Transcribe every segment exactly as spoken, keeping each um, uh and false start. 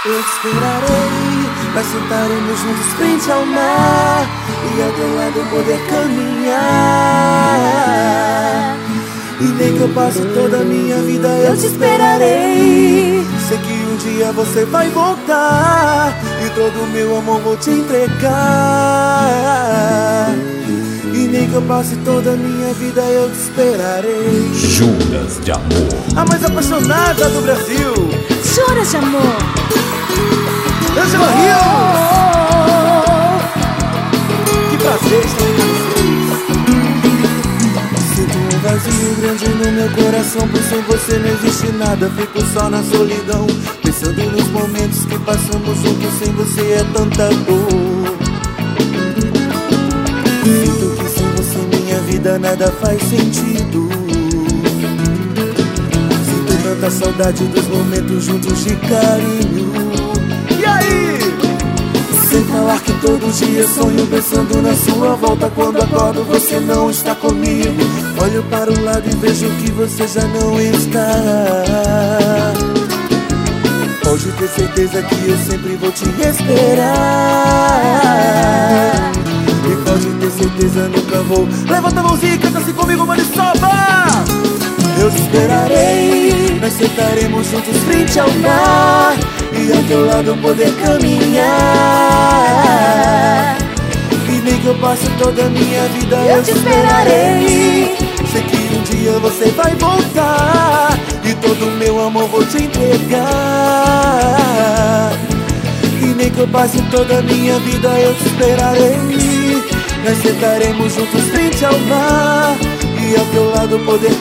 Eu te esperarei, nós sentaremos juntos frente ao mar e ao teu lado poder caminhar. E nem que eu passe toda a minha vida eu te esperarei. Sei que um dia você vai voltar e todo o meu amor vou te entregar. E nem que eu passe toda a minha vida eu te esperarei. Juras de amor. A mais apaixonada do Brasil. Juras de amor. Ângela Rios. Que prazer estar com vocês. Sinto um vazio grande no meu coração, pois sem você não existe nada. Fico só na solidão, pensando nos momentos que passamos juntos. Sem você é tanta dor. Sinto que sem você minha vida nada faz sentido. Sinto tanta saudade dos momentos juntos de carinho. E aí? Sem falar que todo dia sonho pensando na sua volta. Quando acordo você não está comigo. Olho para o lado e vejo que você já não está. Pode ter certeza que eu sempre vou te esperar. E pode ter certeza nunca vou. Levanta a mãozinha e canta assim comigo, mano, e salva! Eu te esperarei, nós sentaremos juntos frente ao mar e ao teu lado poder caminhar. E nem que eu passe toda a minha vida eu, eu te esperarei. Sei que um dia você vai voltar e todo o meu amor vou te entregar. E nem que eu passe toda a minha vida eu te esperarei. Nós sentaremos juntos frente ao mar e ao teu lado poder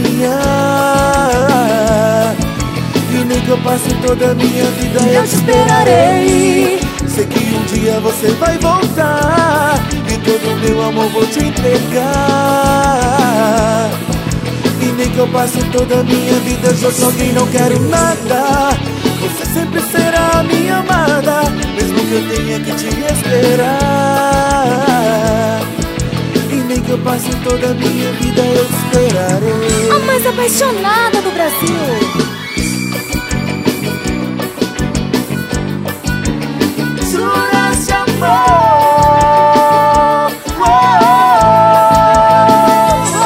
caminhar. E nem que eu passe toda a minha vida eu te esperarei. Sei que um dia você vai voltar e todo o meu amor vou te entregar. E nem que eu passe toda a minha vida junto a alguém não quero nada. Você sempre será a minha amada, mesmo que eu tenha que te esperar. E nem que eu passe toda a minha vida eu te esperarei. A mais apaixonada do Brasil. Juras de amor. Oh, oh,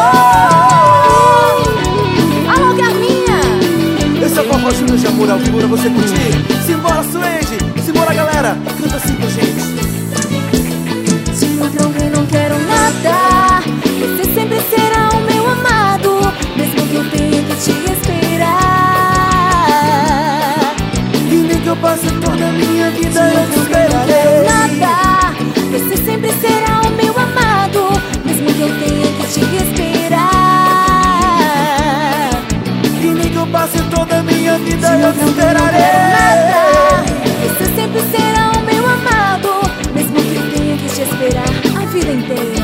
oh. Alô, Carminha. Esse é o Papo Juras de Amor ao vivo pra você curtir. Simbora, Suede. Simbora, galera. Canta assim com a gente. De outro alguém não quero nada. Você sempre será o meu amado, mesmo que eu tenha que te esperar. E nem que eu passe toda a minha vida eu te esperarei. esperarei. Nada. Você sempre será o meu amado, mesmo que eu tenha que te esperar. E nem que eu passe toda a minha vida eu te Nada. esperarei. Você sempre será o meu amado, mesmo que eu tenha que te esperar a vida inteira.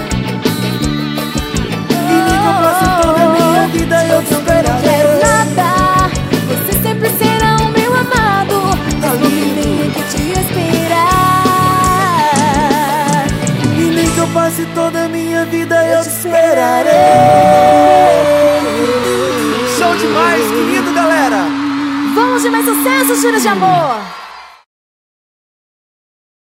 E nem que eu passe toda a minha vida eu te esperarei. Nada. Você sempre será o meu amado, mesmo que eu tenha que te esperar. E nem que eu passe toda a minha vida eu te esperarei. Show demais, querido, galera. Vamos de mais sucesso, juras de amor.